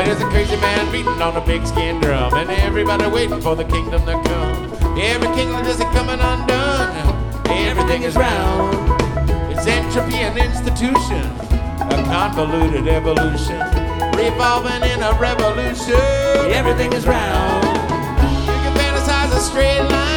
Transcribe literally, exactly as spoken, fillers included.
There's a crazy man beating on a big skin drum, and everybody waiting for the kingdom to come. Every kingdom is coming undone. Everything is round. It's entropy and institution, a convoluted evolution, revolving in a revolution. Everything is round. You can fantasize a straight line.